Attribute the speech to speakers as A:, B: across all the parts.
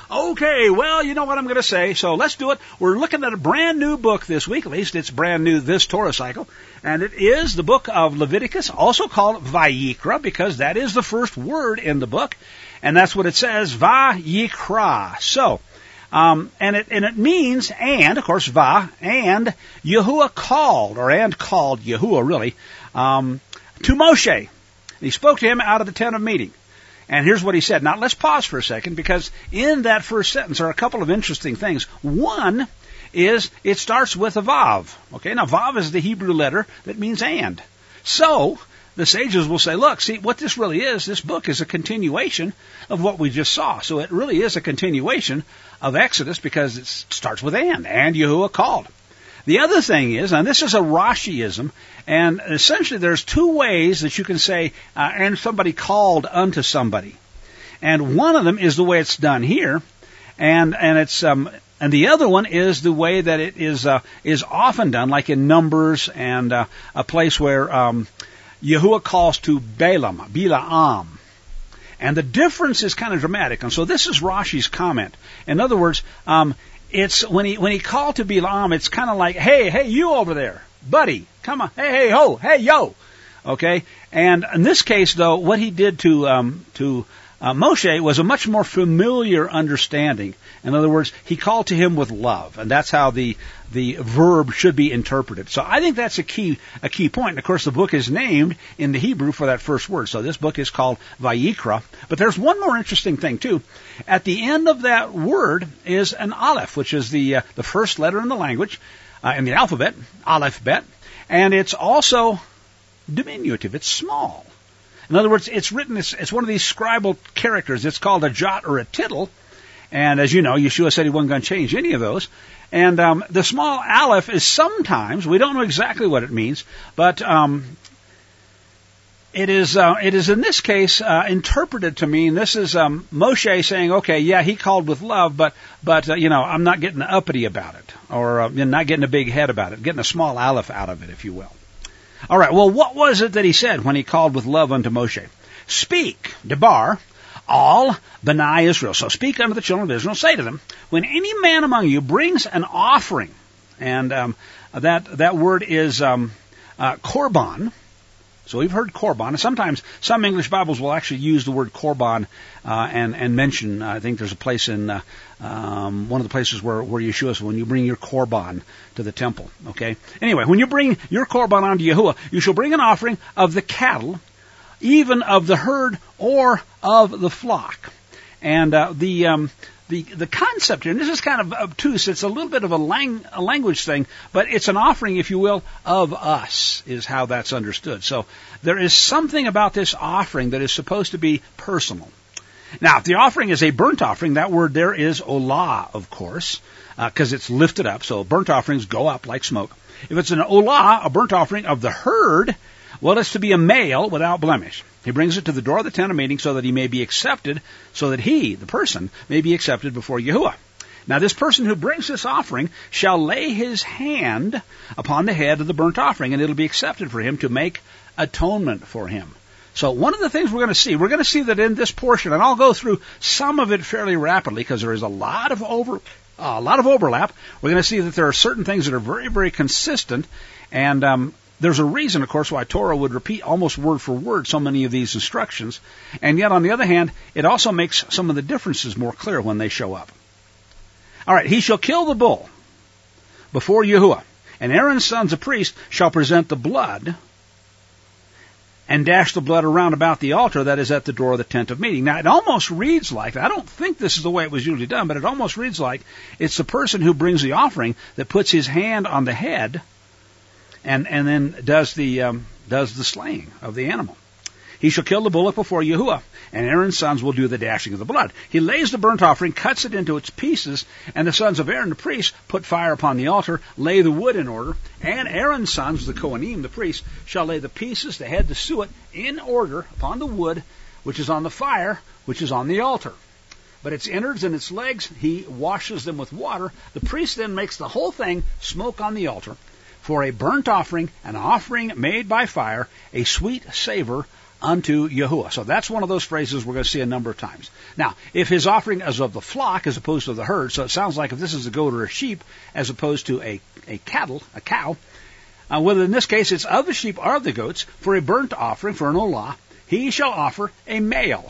A: Okay, well, you know what I'm going to say, so let's do it. We're looking at a brand new book this week, at least it's brand new this Torah cycle, and it is the book of Leviticus, also called Vayikra, because that is the first word in the book, and that's what it says, Vayikra. So, and it means, and, of course, and Yahuwah called Yahuwah, really, to Moshe. He spoke to him out of the tent of meeting. And here's what he said. Now, let's pause for a second, because in that first sentence are a couple of interesting things. One is it starts with a vav. Okay, now vav is the Hebrew letter that means and. So, the sages will say, look, see, what this really is, this book is a continuation of what we just saw. So it really is a continuation of Exodus, because it starts with and Yahuwah called. The other thing is, and this is a Rashiism, and essentially there's two ways that you can say, and somebody called unto somebody. And one of them is the way it's done here, and the other one is the way that it is often done, like in Numbers, and a place where Yahuwah calls to Bilaam. And the difference is kind of dramatic. And so this is Rashi's comment. In other words, it's when he called to Bilaam, it's kind of like, hey, you over there, buddy, come on, hey, ho, hey, yo, okay. And in this case, though, what he did to Moshe was a much more familiar understanding. In other words, he called to him with love, and that's how the verb should be interpreted. So I think that's a key point. And of course, the book is named in the Hebrew for that first word. So this book is called Vayikra. But there's one more interesting thing too. At the end of that word is an aleph, which is the first letter in the language, in the alphabet, aleph bet, and it's also diminutive. It's small. In other words, it's written, it's one of these scribal characters. It's called a jot or a tittle. And as you know, Yeshua said he wasn't going to change any of those. And the small aleph is sometimes, we don't know exactly what it means, but it is in this case interpreted to mean this is Moshe saying, okay, yeah, he called with love, but I'm not getting uppity about it, or not getting a big head about it, getting a small aleph out of it, if you will. All right, well, what was it that he said when he called with love unto Moshe? Speak, debar, all B'nai Israel. So speak unto the children of Israel, say to them, when any man among you brings an offering, and that word is korban. So we've heard korban. And sometimes some English Bibles will actually use the word korban and mention, I think there's a place in one of the places where Yeshua says, when you bring your korban to the temple. Okay? Anyway, when you bring your korban unto Yahuwah, you shall bring an offering of the cattle, even of the herd or of the flock. And the concept here, and this is kind of obtuse, it's a little bit of a language thing, but it's an offering, if you will, of us, is how that's understood. So there is something about this offering that is supposed to be personal. Now, if the offering is a burnt offering, that word there is olah, of course, because it's lifted up, so burnt offerings go up like smoke. If it's an olah, a burnt offering of the herd, well, it's to be a male without blemish. He brings it to the door of the tent of meeting so that he may be accepted, so that he, the person, may be accepted before Yahuwah. Now, this person who brings this offering shall lay his hand upon the head of the burnt offering, and it'll be accepted for him to make atonement for him. So one of the things we're going to see that in this portion, and I'll go through some of it fairly rapidly because there is a lot of overlap. We're going to see that there are certain things that are very, very consistent, and there's a reason, of course, why Torah would repeat almost word for word so many of these instructions. And yet, on the other hand, it also makes some of the differences more clear when they show up. All right, he shall kill the bull before Yahuwah, and Aaron's sons, the priests, shall present the blood and dash the blood around about the altar that is at the door of the tent of meeting. Now, it almost reads like, I don't think this is the way it was usually done, but it almost reads like it's the person who brings the offering that puts his hand on the head and then does the slaying of the animal. He shall kill the bullock before Yahuwah, and Aaron's sons will do the dashing of the blood. He lays the burnt offering, cuts it into its pieces, and the sons of Aaron the priest put fire upon the altar, lay the wood in order, and Aaron's sons, the Kohanim, the priests, shall lay the pieces, the head, the suet, in order upon the wood, which is on the fire, which is on the altar. But its innards and its legs, he washes them with water. The priest then makes the whole thing smoke on the altar, for a burnt offering, an offering made by fire, a sweet savor unto Yahuwah. So that's one of those phrases we're going to see a number of times. Now, if his offering is of the flock as opposed to the herd, so it sounds like if this is a goat or a sheep as opposed to a cow, whether in this case it's of the sheep or of the goats, for a burnt offering, for an olah, he shall offer a male.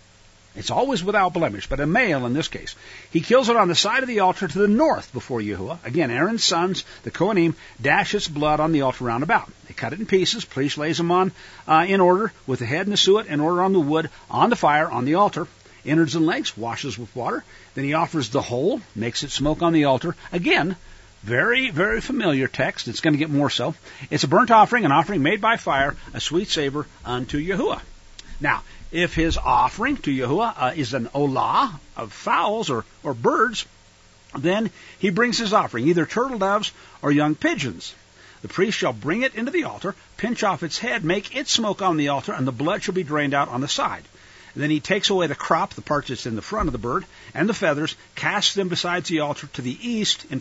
A: It's always without blemish, but a male in this case. He kills it on the side of the altar to the north before Yahuwah. Again, Aaron's sons, the Kohanim, dash its blood on the altar round about. They cut it in pieces. Priest lays them on in order, with the head and the suet in order on the wood, on the fire, on the altar. Innards and legs, washes with water. Then he offers the whole, makes it smoke on the altar. Again, very, very familiar text. It's going to get more so. It's a burnt offering, an offering made by fire, a sweet savor unto Yahuwah. Now, if his offering to Yahuwah is an olah of fowls or birds, then he brings his offering, either turtle doves or young pigeons. The priest shall bring it into the altar, pinch off its head, make it smoke on the altar, and the blood shall be drained out on the side. And then he takes away the crop, the part that's in the front of the bird, and the feathers, casts them beside the altar to the east in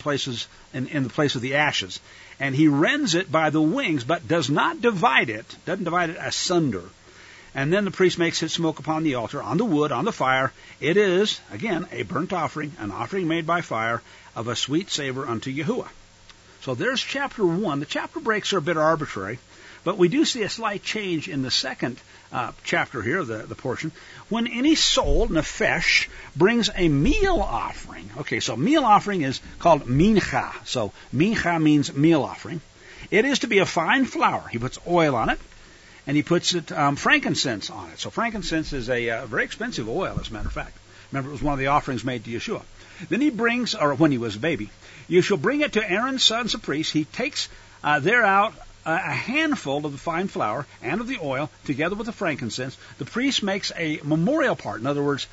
A: the place of the ashes. And he rends it by the wings, but doesn't divide it asunder. And then the priest makes it smoke upon the altar, on the wood, on the fire. It is, again, a burnt offering, an offering made by fire, of a sweet savor unto Yahuwah. So there's chapter 1. The chapter breaks are a bit arbitrary, but we do see a slight change in the second chapter here, the portion, when any soul, nefesh, brings a meal offering. Okay, so meal offering is called mincha. So mincha means meal offering. It is to be a fine flour. He puts oil on it, and he puts frankincense on it. So frankincense is a very expensive oil, as a matter of fact. Remember, it was one of the offerings made to Yeshua. Then he brings, or when he was a baby, you shall bring it to Aaron's sons, the priests. He takes thereout a handful of the fine flour and of the oil, together with the frankincense. The priest makes a memorial part. In other words,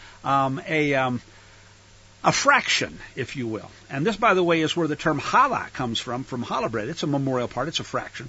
A: a fraction, if you will. And this, by the way, is where the term challah comes from challah bread. It's a memorial part. It's a fraction.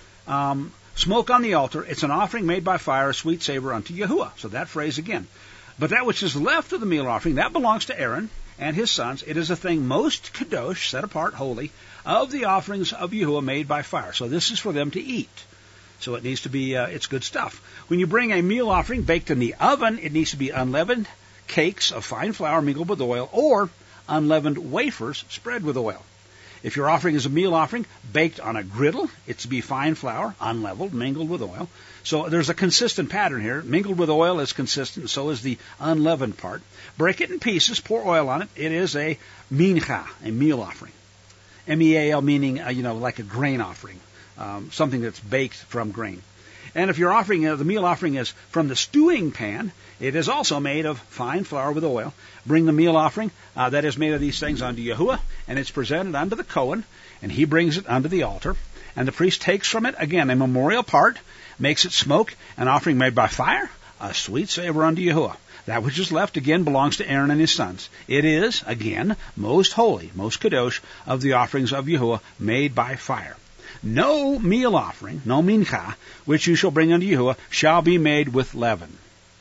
A: Smoke on the altar. It's an offering made by fire, a sweet savor unto Yahuwah. So that phrase again. But that which is left of the meal offering, that belongs to Aaron and his sons. It is a thing most kadosh, set apart, holy, of the offerings of Yahuwah made by fire. So this is for them to eat. So it needs to be, it's good stuff. When you bring a meal offering baked in the oven, it needs to be unleavened cakes of fine flour mingled with oil, or unleavened wafers spread with oil. If your offering is a meal offering baked on a griddle, it's to be fine flour, unleavened, mingled with oil. So there's a consistent pattern here. Mingled with oil is consistent, so is the unleavened part. Break it in pieces, pour oil on it. It is a mincha, a meal offering. M-E-A-L meaning, like a grain offering, something that's baked from grain. And if your offering, the meal offering is from the stewing pan, it is also made of fine flour with oil. Bring the meal offering that is made of these things unto Yahuwah, and it's presented unto the Kohen, and he brings it unto the altar. And the priest takes from it, again, a memorial part, makes it smoke, an offering made by fire, a sweet savor unto Yahuwah. That which is left, again, belongs to Aaron and his sons. It is, again, most holy, most kadosh, of the offerings of Yahuwah made by fire. No meal offering, no mincha, which you shall bring unto Yahuwah, shall be made with leaven.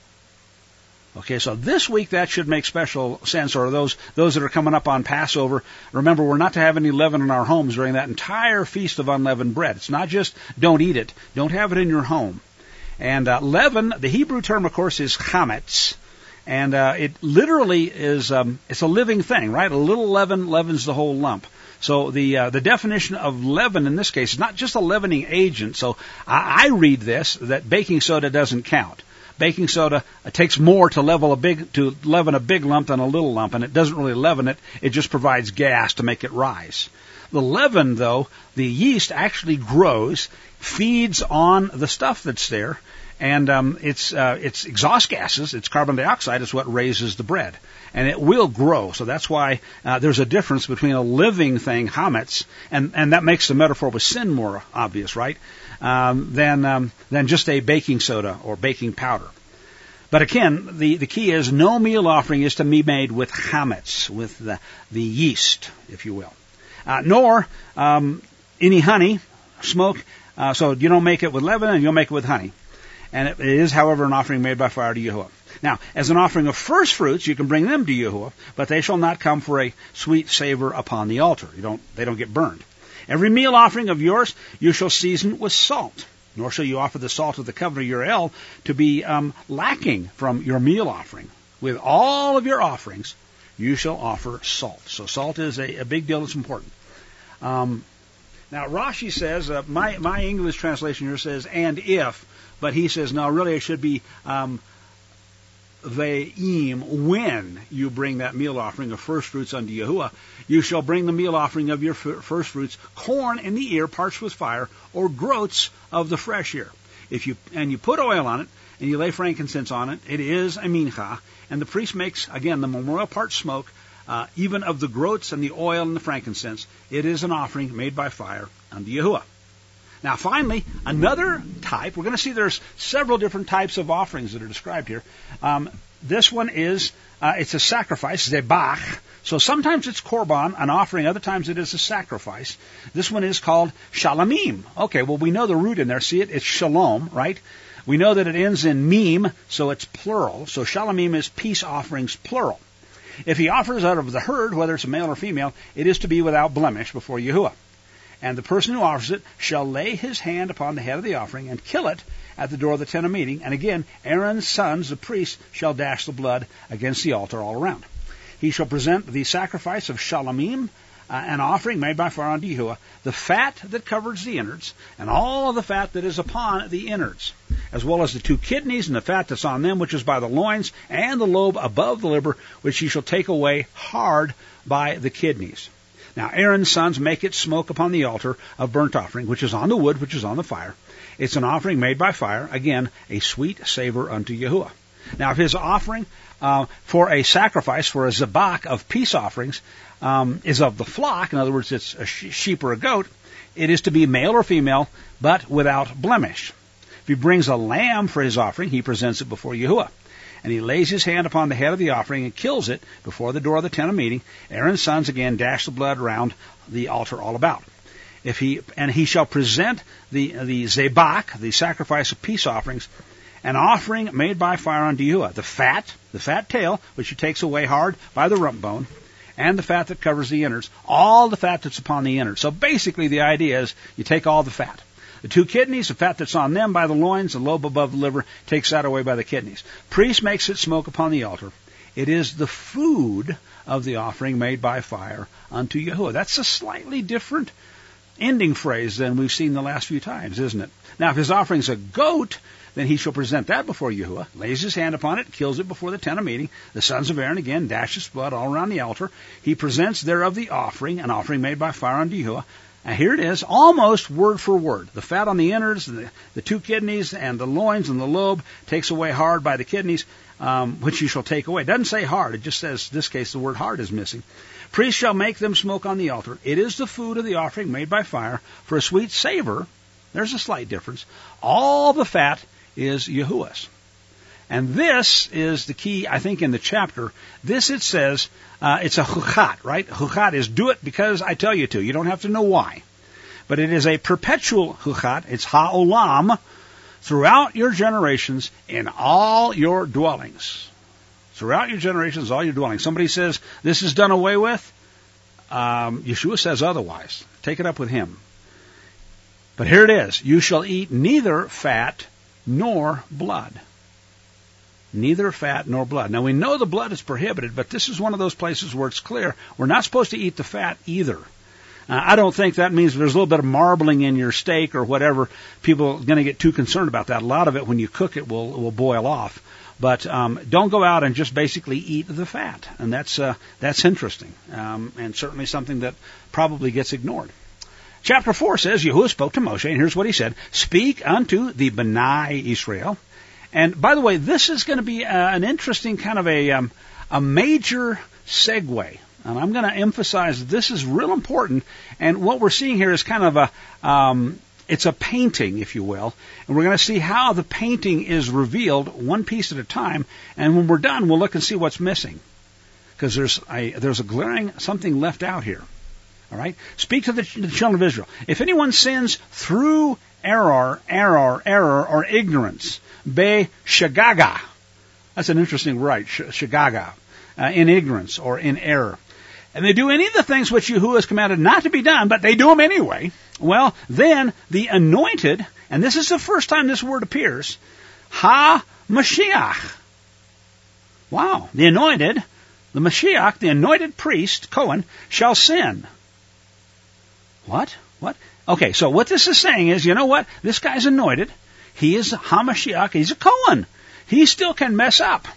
A: Okay, so this week that should make special sense, or those that are coming up on Passover. Remember, we're not to have any leaven in our homes during that entire feast of unleavened bread. It's not just don't eat it, don't have it in your home. And leaven, the Hebrew term, of course, is chametz. And it literally is, it's a living thing, right? A little leaven leavens the whole lump. So the definition of leaven in this case is not just a leavening agent. So I read this, that baking soda doesn't count. Baking soda takes more to leaven a big lump than a little lump, and it doesn't really leaven it. It just provides gas to make it rise. The leaven, though, the yeast actually grows, feeds on the stuff that's there, and it's exhaust gases, it's carbon dioxide is what raises the bread. And it will grow. So that's why there's a difference between a living thing, chametz, and that makes the metaphor with sin more obvious, right? Than just a baking soda or baking powder. But again, the key is no meal offering is to be made with chametz, with the yeast, if you will. Nor any honey, smoke. So you don't make it with leaven, and you'll make it with honey. And it is, however, an offering made by fire to Yahuwah. Now, as an offering of first fruits, you can bring them to Yahuwah, but they shall not come for a sweet savor upon the altar. They don't get burned. Every meal offering of yours you shall season with salt. Nor shall you offer the salt of the covenant of your El to be lacking from your meal offering. With all of your offerings, you shall offer salt. So salt is a big deal. It's important. Now, Rashi says, my English translation here says, and if, but he says, no, really it should be ve'im, when you bring that meal offering of first fruits unto Yahuwah, you shall bring the meal offering of your first fruits, corn in the ear parched with fire, or groats of the fresh ear. You put oil on it, and you lay frankincense on it, it is a mincha, and the priest makes, again, the memorial part smoke, even of the groats and the oil and the frankincense. It is an offering made by fire unto Yahuwah. Now, finally, another type. We're going to see there's several different types of offerings that are described here. This one is, it's a sacrifice, zebach. So sometimes it's korban, an offering. Other times it is a sacrifice. This one is called shalamim. Okay, well, we know the root in there. See it? It's shalom, right? We know that it ends in meme, so it's plural. So shalamim is peace offerings, plural. If he offers out of the herd, whether it's a male or female, it is to be without blemish before Yahuwah. And the person who offers it shall lay his hand upon the head of the offering and kill it at the door of the tent of meeting. And again, Aaron's sons, the priests, shall dash the blood against the altar all around. He shall present the sacrifice of shalamim, an offering made by fire unto Yahuwah, the fat that covers the innards, and all of the fat that is upon the innards, as well as the two kidneys and the fat that's on them, which is by the loins, and the lobe above the liver, which he shall take away hard by the kidneys. Now Aaron's sons make it smoke upon the altar of burnt offering, which is on the wood, which is on the fire. It's an offering made by fire, again, a sweet savor unto Yahuwah. Now if his offering for a sacrifice, for a zabak of peace offerings, is of the flock, in other words, it's a sheep or a goat, it is to be male or female, but without blemish. If he brings a lamb for his offering, he presents it before Yahuwah. And he lays his hand upon the head of the offering and kills it before the door of the tent of meeting. Aaron's sons again dash the blood round the altar all about. He shall present the zebak, the sacrifice of peace offerings, an offering made by fire unto Yahuwah. The fat tail, which he takes away hard by the rump bone, and the fat that covers the innards, all the fat that's upon the innards. So basically the idea is you take all the fat. The two kidneys, the fat that's on them by the loins, the lobe above the liver, takes that away by the kidneys. Priest makes it smoke upon the altar. It is the food of the offering made by fire unto Yahuwah. That's a slightly different ending phrase than we've seen the last few times, isn't it? Now, if his offering's a goat, then he shall present that before Yahuwah, lays his hand upon it, kills it before the tent of meeting. The sons of Aaron again dash his blood all around the altar. He presents thereof the offering, an offering made by fire unto Yahuwah. And here it is, almost word for word. The fat on the innards, the two kidneys, and the loins and the lobe takes away hard by the kidneys, which you shall take away. It doesn't say hard. It just says, in this case, the word hard is missing. Priest shall make them smoke on the altar. It is the food of the offering made by fire for a sweet savor. There's a slight difference. All the fat is Yahuwah's. And this is the key, I think, in the chapter. This, it says, it's a chukat, right? Chukat is do it because I tell you to. You don't have to know why. But it is a perpetual chukat. It's ha'olam, throughout your generations, in all your dwellings. Throughout your generations, all your dwellings. Somebody says, this is done away with. Yeshua says otherwise. Take it up with him. But here it is. You shall eat neither fat nor blood. Neither fat nor blood. Now we know the blood is prohibited, but this is one of those places where it's clear we're not supposed to eat the fat either. I don't think that means there's a little bit of marbling in your steak or whatever. People are going to get too concerned about that. A lot of it, when you cook it, will boil off. But don't go out and just basically eat the fat, and that's interesting, and certainly something that probably gets ignored. Chapter 4 says, Yahuwah spoke to Moshe, and here's what he said: Speak unto the B'nai Israel. And by the way, this is going to be an interesting kind of a major segue. And I'm going to emphasize this is real important. And what we're seeing here is kind of it's a painting, if you will. And we're going to see how the painting is revealed one piece at a time. And when we're done, we'll look and see what's missing. Because there's a glaring something left out here. All right? Speak to the children of Israel. If anyone sins through error, or ignorance, be shagaga. That's an interesting word, shagaga. In ignorance or in error. And they do any of the things which Yahuwah has commanded not to be done, but they do them anyway. Well, then the anointed And this is the first time this word appears. Ha-Mashiach. Wow. The anointed, the Mashiach, the anointed priest, Cohen, shall sin. What? Okay, so what this is saying is, you know what? This guy's anointed. He is HaMashiach. He's a Cohen. He still can mess up.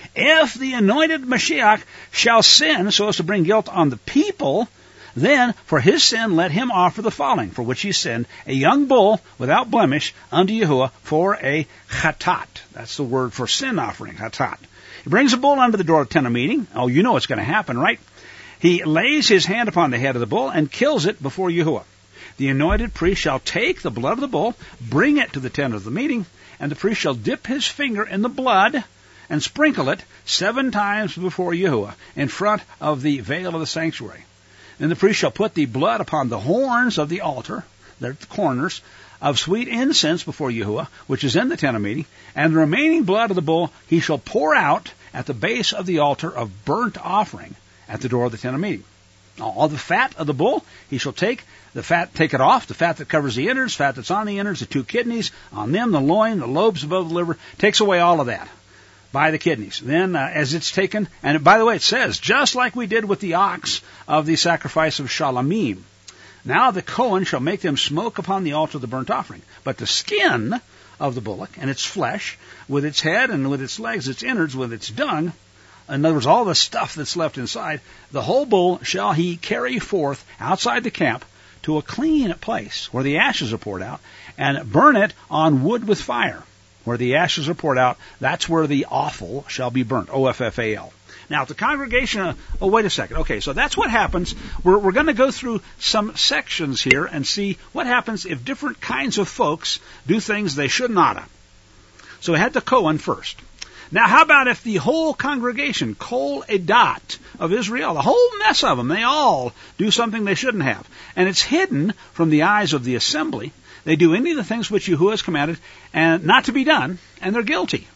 A: If the anointed Mashiach shall sin so as to bring guilt on the people, then for his sin let him offer the following, for which he sinned, a young bull without blemish unto Yahuwah for a chatat. That's the word for sin offering, chatat. He brings a bull unto the door of the tent of meeting. Oh, you know what's going to happen, right? He lays his hand upon the head of the bull and kills it before Yahuwah. The anointed priest shall take the blood of the bull, bring it to the tent of the meeting, and the priest shall dip his finger in the blood and sprinkle it 7 times before Yahuwah in front of the veil of the sanctuary. Then the priest shall put the blood upon the horns of the altar, the corners, of sweet incense before Yahuwah, which is in the tent of meeting, and the remaining blood of the bull he shall pour out at the base of the altar of burnt offering at the door of the tent of meeting. All the fat of the bull he shall take it off, the fat that covers the innards, fat that's on the innards, the 2 kidneys, on them, the loin, the lobes above the liver, takes away all of that by the kidneys. Then as it's taken, and by the way, it says, just like we did with the ox of the sacrifice of Shalamim, now the Cohen shall make them smoke upon the altar of the burnt offering. But the skin of the bullock and its flesh, with its head and with its legs, its innards, with its dung, in other words, all the stuff that's left inside, the whole bull shall he carry forth outside the camp to a clean place where the ashes are poured out, and burn it on wood with fire. Where the ashes are poured out, that's where the offal shall be burnt, O-F-F-A-L. Now, if the congregation, wait a second. Okay, so that's what happens. We're going to go through some sections here and see what happens if different kinds of folks do things they should not have. So we had the Cohen first. Now, how about if the whole congregation, Kol Edat of Israel, the whole mess of them, they all do something they shouldn't have, and it's hidden from the eyes of the assembly. They do any of the things which Yahuwah has commanded and not to be done, and they're guilty.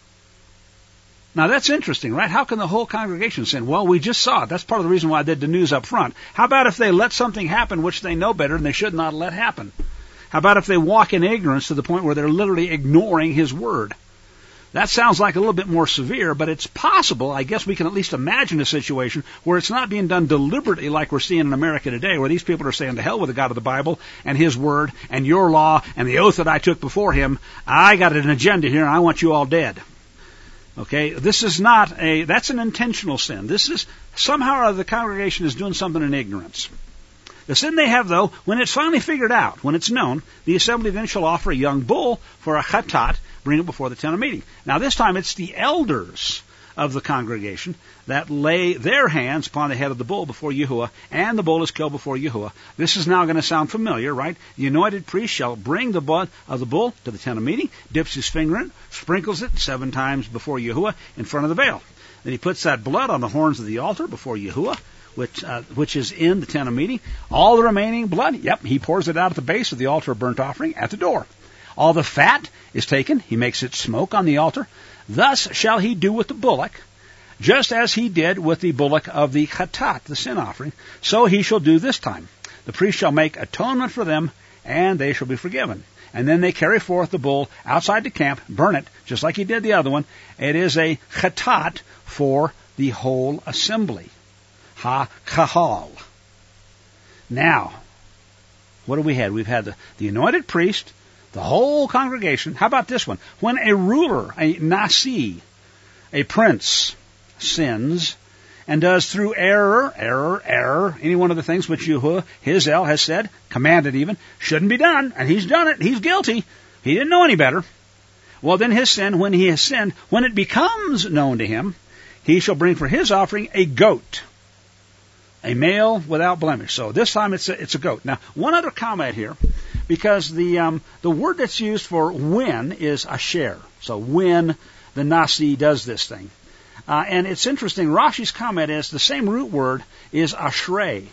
A: Now, that's interesting, right? How can the whole congregation sin? Well, we just saw it. That's part of the reason why I did the news up front. How about if they let something happen which they know better and they should not let happen? How about if they walk in ignorance to the point where they're literally ignoring His word? That sounds like a little bit more severe, but it's possible. I guess we can at least imagine a situation where it's not being done deliberately like we're seeing in America today, where these people are saying, to hell with the God of the Bible and His word and your law and the oath that I took before Him. I got an agenda here and I want you all dead. Okay, this is that's an intentional sin. This is somehow or other the congregation is doing something in ignorance. The sin they have, though, when it's finally figured out, when it's known, the assembly then shall offer a young bull for a chatat, bring it before the tent of meeting. Now, this time it's the elders of the congregation that lay their hands upon the head of the bull before Yahuwah, and the bull is killed before Yahuwah. This is now going to sound familiar, right? The anointed priest shall bring the blood of the bull to the tent of meeting, dips his finger in, sprinkles it 7 times before Yahuwah in front of the veil. Then he puts that blood on the horns of the altar before Yahuwah, which is in the tent of meeting. All the remaining blood, he pours it out at the base of the altar of burnt offering at the door. All the fat is taken, he makes it smoke on the altar. Thus shall he do with the bullock, just as he did with the bullock of the chatat, the sin offering, so he shall do this time. The priest shall make atonement for them, and they shall be forgiven. And then they carry forth the bull outside the camp, burn it, just like he did the other one. It is a chatat for the whole assembly. Ha-kahal. Now, what have we had? We've had the anointed priest, the whole congregation. How about this one? When a ruler, a nasi, a prince, sins and does through error, any one of the things which Yahuwah, his El, has said, commanded even, shouldn't be done, and he's done it, he's guilty, he didn't know any better. Well, then his sin, when he has sinned, when it becomes known to him, he shall bring for his offering a goat, a male without blemish. So this time it's a goat. Now, one other comment here, because the word that's used for when is asher. So when the nasi does this thing. And it's interesting, Rashi's comment is the same root word is ashrei.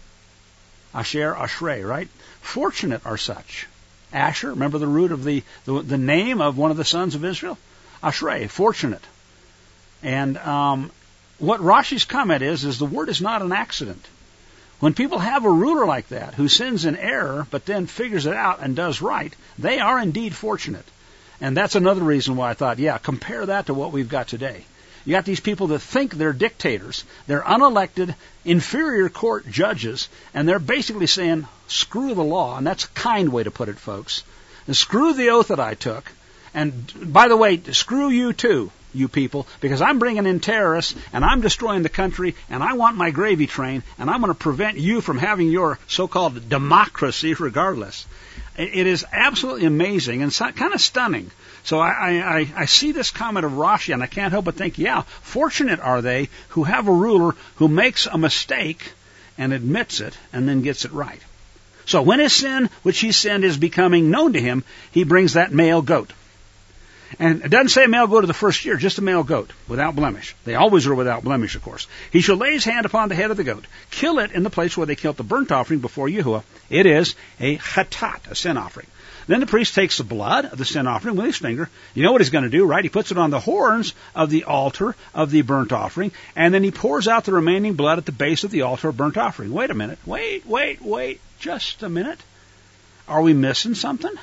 A: Asher, ashrei, right? Fortunate are such. Asher, remember the root of the name of one of the sons of Israel? Ashrei, fortunate. And what Rashi's comment is the word is not an accident. When people have a ruler like that who sins in error but then figures it out and does right, they are indeed fortunate. And that's another reason why I thought, compare that to what we've got today. You got these people that think they're dictators. They're unelected, inferior court judges, and they're basically saying, screw the law. And that's a kind way to put it, folks. And screw the oath that I took. And by the way, screw you too, you people, because I'm bringing in terrorists, and I'm destroying the country, and I want my gravy train, and I'm going to prevent you from having your so-called democracy regardless. It is absolutely amazing and kind of stunning. So I see this comment of Rashi, and I can't help but think, fortunate are they who have a ruler who makes a mistake and admits it and then gets it right. So when his sin, which he sinned, is becoming known to him, he brings that male goat. And it doesn't say a male goat of the first year, just a male goat, without blemish. They always are without blemish, of course. He shall lay his hand upon the head of the goat, kill it in the place where they killed the burnt offering before Yahuwah. It is a chatat, a sin offering. Then the priest takes the blood of the sin offering with his finger. You know what he's going to do, right? He puts it on the horns of the altar of the burnt offering, and then he pours out the remaining blood at the base of the altar of burnt offering. Wait a minute. Wait. Just a minute. Are we missing something?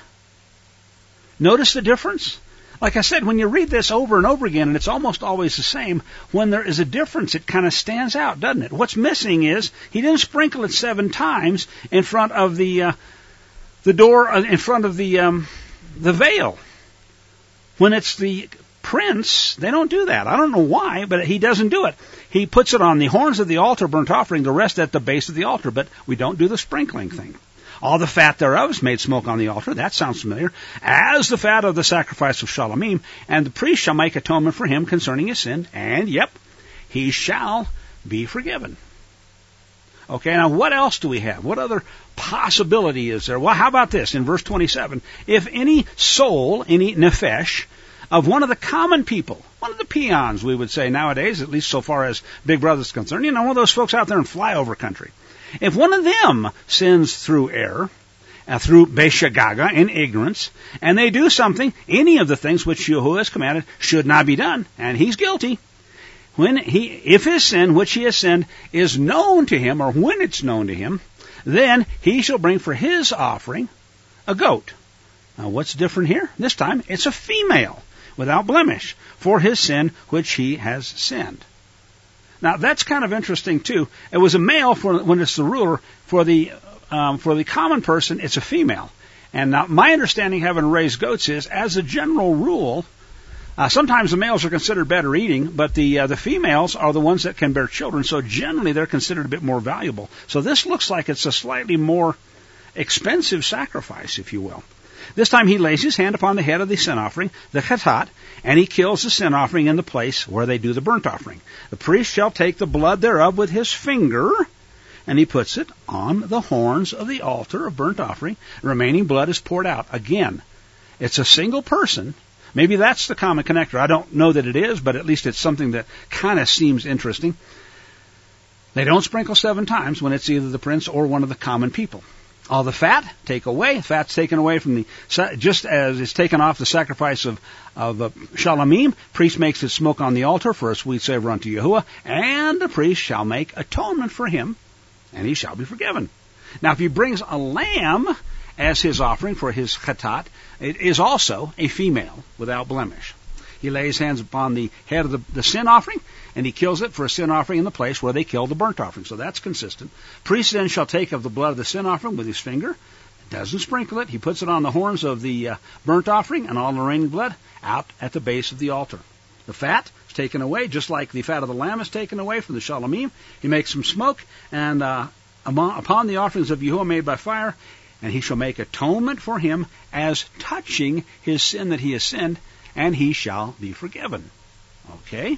A: Notice the difference? Like I said, when you read this over and over again, and it's almost always the same, when there is a difference, it kind of stands out, doesn't it? What's missing is he didn't sprinkle it 7 times in front of the door, in front of the veil. When it's the prince, they don't do that. I don't know why, but he doesn't do it. He puts it on the horns of the altar burnt offering, the rest at the base of the altar, but we don't do the sprinkling thing. All the fat thereof is made smoke on the altar. That sounds familiar. As the fat of the sacrifice of Shalomim, and the priest shall make atonement for him concerning his sin, and, he shall be forgiven. Okay, now what else do we have? What other possibility is there? Well, how about this in verse 27? If any soul, any nefesh, of one of the common people, one of the peons, we would say nowadays, at least so far as Big Brother's concerned, one of those folks out there in flyover country, if one of them sins through error, through Beshagaga, in ignorance, and they do something, any of the things which Yahuwah has commanded should not be done, and he's guilty, if his sin, which he has sinned, is known to him, or when it's known to him, then he shall bring for his offering a goat. Now what's different here? This time it's a female, without blemish, for his sin which he has sinned. Now that's kind of interesting too. It was a male when it's the ruler. For the common person, it's a female. And now my understanding, having raised goats, is as a general rule, sometimes the males are considered better eating, but the females are the ones that can bear children. So generally, they're considered a bit more valuable. So this looks like it's a slightly more expensive sacrifice, if you will. This time he lays his hand upon the head of the sin offering, the chatat, and he kills the sin offering in the place where they do the burnt offering. The priest shall take the blood thereof with his finger, and he puts it on the horns of the altar of burnt offering. The remaining blood is poured out. Again, it's a single person. Maybe that's the common connector. I don't know that it is, but at least it's something that kind of seems interesting. They don't sprinkle 7 times when it's either the prince or one of the common people. All the fat, take away. Fat's taken away from just as it's taken off the sacrifice of Shalomim. Priest makes it smoke on the altar for a sweet savor unto Yahuwah, and the priest shall make atonement for him, and he shall be forgiven. Now, if he brings a lamb as his offering for his chatat, it is also a female without blemish. He lays hands upon the head of the sin offering, and he kills it for a sin offering in the place where they killed the burnt offering. So that's consistent. Priest then shall take of the blood of the sin offering with his finger, doesn't sprinkle it. He puts it on the horns of the burnt offering, and all the remaining blood out at the base of the altar. The fat is taken away, just like the fat of the lamb is taken away from the Shalomim. He makes some smoke, and upon the offerings of Yahuwah made by fire, and he shall make atonement for him as touching his sin that he has sinned, and he shall be forgiven. Okay?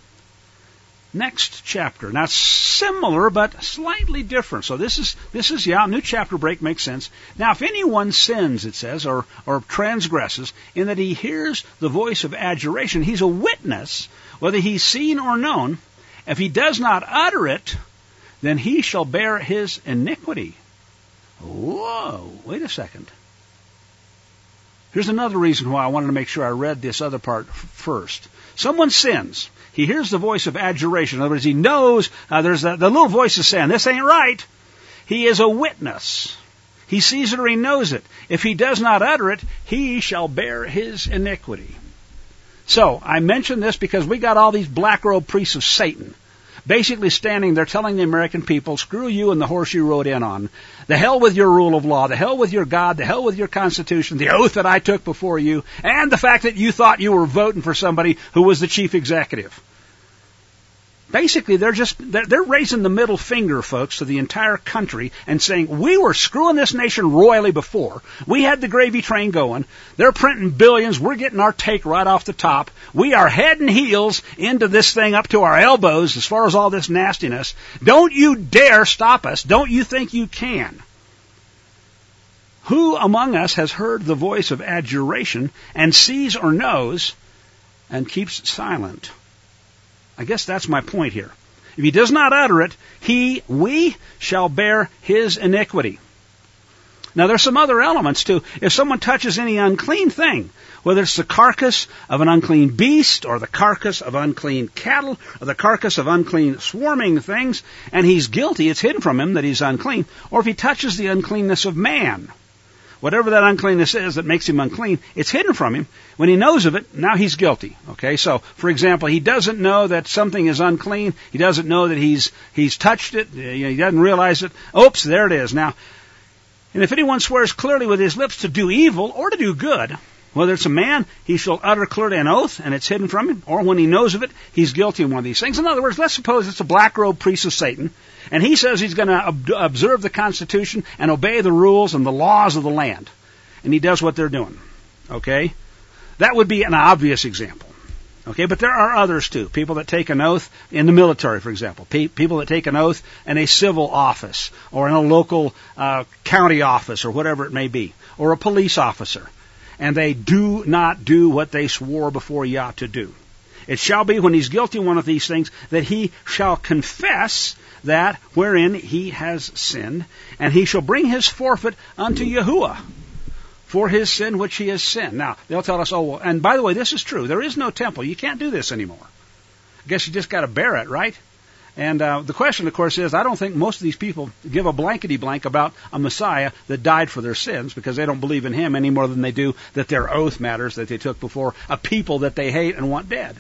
A: Next chapter. Now, it's similar, but slightly different. So this is new chapter break, makes sense. Now, if anyone sins, it says, or transgresses, in that he hears the voice of adjuration, he's a witness, whether he's seen or known. If he does not utter it, then he shall bear his iniquity. Whoa, wait a second. Here's another reason why I wanted to make sure I read this other part first. Someone sins. He hears the voice of adjuration. In other words, he knows there's the little voice is saying, this ain't right. He is a witness. He sees it or he knows it. If he does not utter it, he shall bear his iniquity. So, I mention this because we got all these black-robed priests of Satan basically standing there telling the American people, screw you and the horse you rode in on. The hell with your rule of law. The hell with your God. The hell with your Constitution. The oath that I took before you. And the fact that you thought you were voting for somebody who was the chief executive. Basically, they're raising the middle finger, folks, to the entire country and saying, we were screwing this nation royally before. We had the gravy train going. They're printing billions. We're getting our take right off the top. We are head and heels into this thing up to our elbows as far as all this nastiness. Don't you dare stop us. Don't you think you can? Who among us has heard the voice of adjuration and sees or knows and keeps silent? I guess that's my point here. If he does not utter it, we shall bear his iniquity. Now there's some other elements too. If someone touches any unclean thing, whether it's the carcass of an unclean beast, or the carcass of unclean cattle, or the carcass of unclean swarming things, and he's guilty, it's hidden from him that he's unclean, or if he touches the uncleanness of man, whatever that uncleanness is that makes him unclean, it's hidden from him. When he knows of it, now he's guilty. Okay, so, for example, he doesn't know that something is unclean. He doesn't know that he's touched it. He doesn't realize it. Oops, there it is. Now, and if anyone swears clearly with his lips to do evil or to do good, whether it's a man, he shall utter clearly an oath, and it's hidden from him, or when he knows of it, he's guilty of one of these things. In other words, let's suppose it's a black-robed priest of Satan, and he says he's going to observe the Constitution and obey the rules and the laws of the land. And he does what they're doing. Okay? That would be an obvious example. Okay? But there are others too. People that take an oath in the military, for example. People that take an oath in a civil office or in a local county office or whatever it may be. Or a police officer. And they do not do what they swore before he ought to do. It shall be when he's guilty of one of these things that he shall confess that wherein he has sinned, and he shall bring his forfeit unto Yahuwah for his sin which he has sinned. Now, they'll tell us, oh, well, and by the way, this is true. There is no temple. You can't do this anymore. I guess you just got to bear it, right? And the question, of course, is I don't think most of these people give a blankety-blank about a Messiah that died for their sins because they don't believe in him any more than they do that their oath matters that they took before a people that they hate and want dead.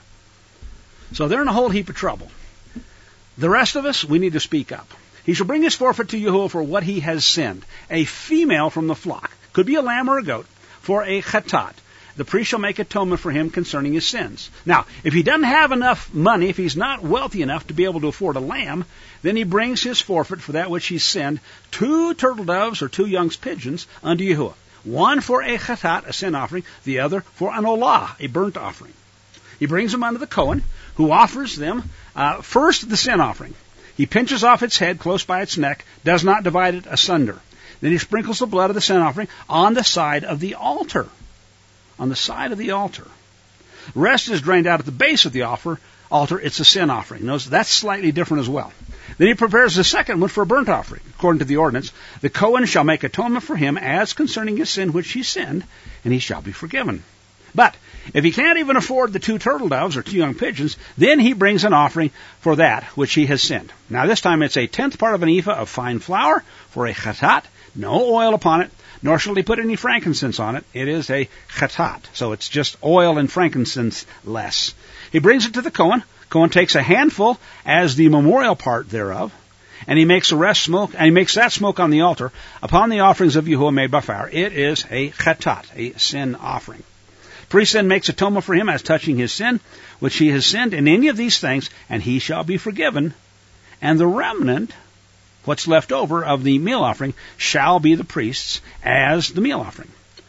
A: So they're in a whole heap of trouble. The rest of us, we need to speak up. He shall bring his forfeit to Yahuwah for what he has sinned. A female from the flock, could be a lamb or a goat, for a chatat. The priest shall make atonement for him concerning his sins. Now, if he doesn't have enough money, if he's not wealthy enough to be able to afford a lamb, then he brings his forfeit for that which he's sinned, 2 turtle doves or 2 young pigeons unto Yahuwah. One for a chatat, a sin offering, the other for an olah, a burnt offering. He brings them unto the Kohen, who offers them first the sin offering. He pinches off its head close by its neck, does not divide it asunder. Then he sprinkles the blood of the sin offering on the side of the altar. On the side of the altar. The rest is drained out at the base of the altar. It's a sin offering. Notice that's slightly different as well. Then he prepares the second one for a burnt offering. According to the ordinance, the Kohen shall make atonement for him as concerning his sin which he sinned, and he shall be forgiven. But if he can't even afford the 2 turtle doves or 2 young pigeons, then he brings an offering for that which he has sinned. Now this time it's a 10th part of an ephah of fine flour for a chatat, no oil upon it, nor shall he put any frankincense on it. It is a chatat, so it's just oil and frankincense less. He brings it to the Kohen. Kohen takes a handful as the memorial part thereof, and he makes the rest smoke, and he makes that smoke on the altar upon the offerings of Yahuwah made by fire. It is a chatat, a sin offering. Priest then makes atonement for him as touching his sin, which he has sinned in any of these things, and he shall be forgiven. And the remnant, what's left over of the meal offering, shall be the priest's as the meal offering.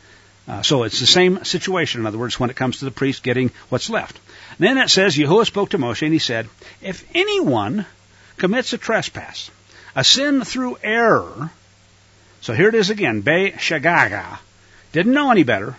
A: So it's the same situation, in other words, when it comes to the priest getting what's left. And then it says, Yahuwah spoke to Moshe, and he said, if anyone commits a trespass, a sin through error, so here it is again, Be Shagaga, didn't know any better,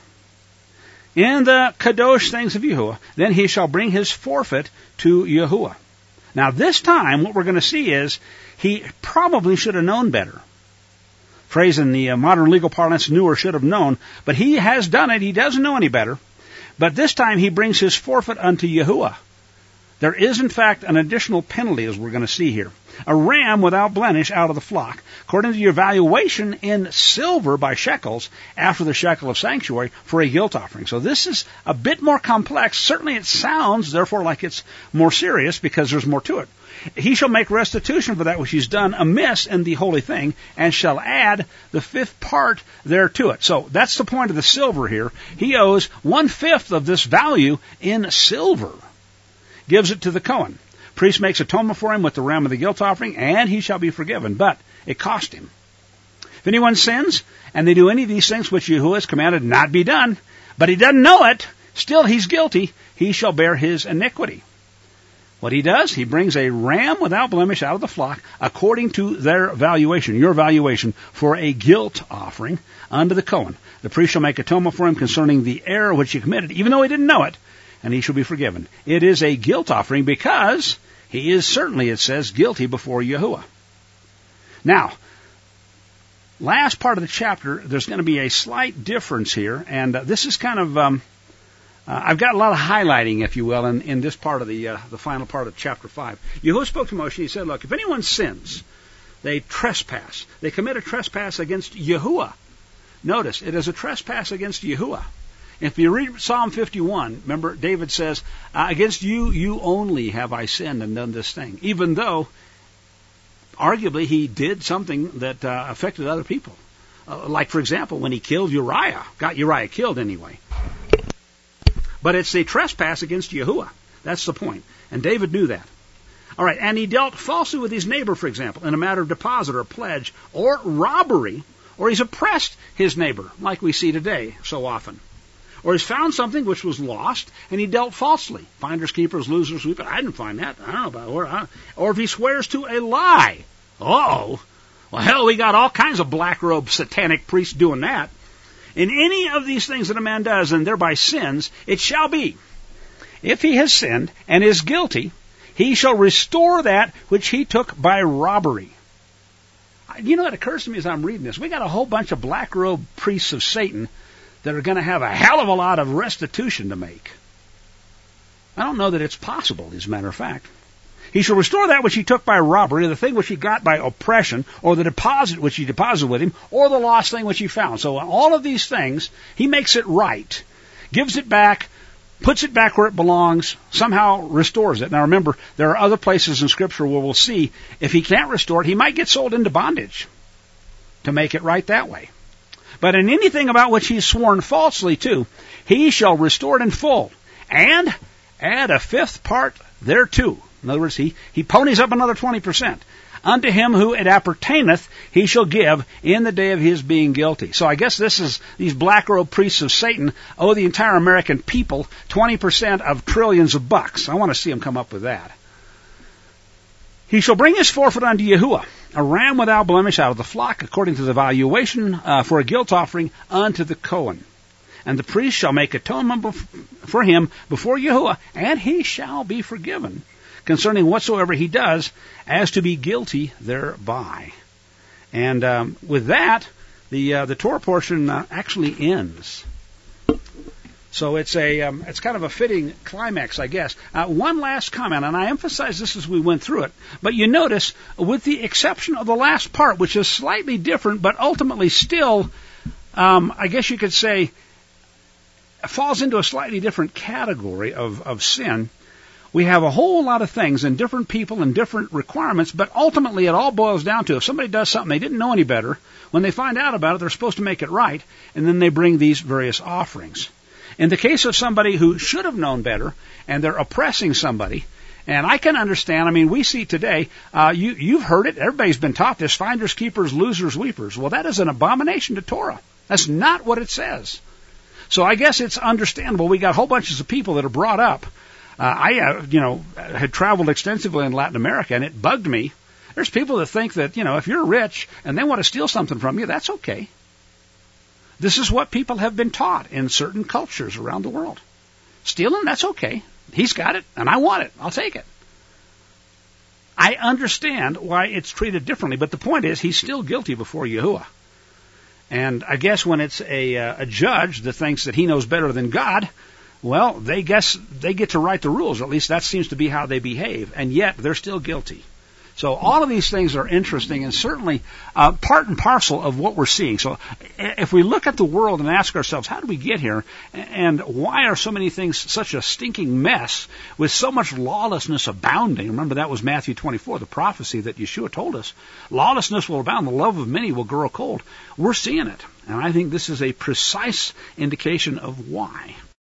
A: in the kadosh things of Yahuwah, then he shall bring his forfeit to Yahuwah. Now this time, what we're going to see is, he probably should have known better. Phrase in the modern legal parlance, knew or should have known, but he has done it, he doesn't know any better. But this time he brings his forfeit unto Yahuwah, There is, in fact, an additional penalty, as we're going to see here. A ram without blemish out of the flock, according to your valuation in silver by shekels, after the shekel of sanctuary, for a guilt offering. So this is a bit more complex. Certainly it sounds, therefore, like it's more serious because there's more to it. He shall make restitution for that which he's done amiss in the holy thing, and shall add the fifth part thereto it. So that's the point of the silver here. He owes 1/5 of this value in silver. Gives it to the Cohen. Priest makes atonement for him with the ram of the guilt offering, and he shall be forgiven. But it cost him. If anyone sins, and they do any of these things which Yahuwah has commanded not be done, but he doesn't know it, still he's guilty, he shall bear his iniquity. What he does, he brings a ram without blemish out of the flock, according to their valuation, your valuation, for a guilt offering unto the Cohen. The priest shall make atonement for him concerning the error which he committed, even though he didn't know it, and he shall be forgiven. It is a guilt offering because he is certainly, it says, guilty before Yahuwah. Now, last part of the chapter, there's going to be a slight difference here, and this is kind of, I've got a lot of highlighting, if you will, in this part of the final part of chapter 5. Yahuwah spoke to Moshe, he said, look, if anyone sins, they trespass, they commit a trespass against Yahuwah. Notice, it is a trespass against Yahuwah. If you read Psalm 51, remember, David says, against you only have I sinned and done this thing. Even though, arguably, he did something that affected other people. Like, for example, when he killed Uriah. Got Uriah killed anyway. But it's a trespass against Yahuwah. That's the point. And David knew that. All right, and he dealt falsely with his neighbor, for example, in a matter of deposit or pledge or robbery, or he's oppressed his neighbor, like we see today so often. Or he's found something which was lost, and he dealt falsely. Finders, keepers, losers, sweepers. I didn't find that. I don't know about where. Or if he swears to a lie. Uh-oh. Well, hell, we got all kinds of black-robed satanic priests doing that. In any of these things that a man does, and thereby sins, it shall be, if he has sinned and is guilty, he shall restore that which he took by robbery. You know, it occurs to me as I'm reading this, we got a whole bunch of black-robed priests of Satan that are going to have a hell of a lot of restitution to make. I don't know that it's possible, as a matter of fact. He shall restore that which he took by robbery, the thing which he got by oppression, or the deposit which he deposited with him, or the lost thing which he found. So all of these things, he makes it right, gives it back, puts it back where it belongs, somehow restores it. Now remember, there are other places in Scripture where we'll see, if he can't restore it, he might get sold into bondage to make it right that way. But in anything about which he's sworn falsely to, he shall restore it in full, and add a fifth part thereto. In other words, he ponies up another 20%. Unto him who it appertaineth, he shall give in the day of his being guilty. So I guess these black-robed priests of Satan owe the entire American people 20% of trillions of bucks. I want to see him come up with that. He shall bring his forfeit unto Yahuwah, a ram without blemish out of the flock, according to the valuation, for a guilt offering unto the Cohen. And the priest shall make atonement for him before Yahuwah, and he shall be forgiven concerning whatsoever he does, as to be guilty thereby. And with that, the Torah portion actually ends. So it's kind of a fitting climax, I guess. One last comment, and I emphasized this as we went through it, but you notice, with the exception of the last part, which is slightly different, but ultimately still, I guess you could say, falls into a slightly different category of sin. We have a whole lot of things and different people and different requirements, but ultimately it all boils down to if somebody does something they didn't know any better, when they find out about it, they're supposed to make it right, and then they bring these various offerings. In the case of somebody who should have known better, and they're oppressing somebody, and I can understand, I mean, we see today, you've heard it, everybody's been taught this, finders, keepers, losers, weepers. Well, that is an abomination to Torah. That's not what it says. So I guess it's understandable. We got whole bunches of people that are brought up. I had traveled extensively in Latin America, and it bugged me. There's people that think that, if you're rich and they want to steal something from you, that's okay. This is what people have been taught in certain cultures around the world. Stealing, that's okay. He's got it, and I want it. I'll take it. I understand why it's treated differently, but the point is he's still guilty before Yahuwah. And I guess when it's a judge that thinks that he knows better than God, well, they guess they get to write the rules. At least that seems to be how they behave. And yet they're still guilty. So all of these things are interesting and certainly part and parcel of what we're seeing. So if we look at the world and ask ourselves, how did we get here? And why are so many things such a stinking mess with so much lawlessness abounding? Remember, that was Matthew 24, the prophecy that Yeshua told us. Lawlessness will abound. The love of many will grow cold. We're seeing it. And I think this is a precise indication of why.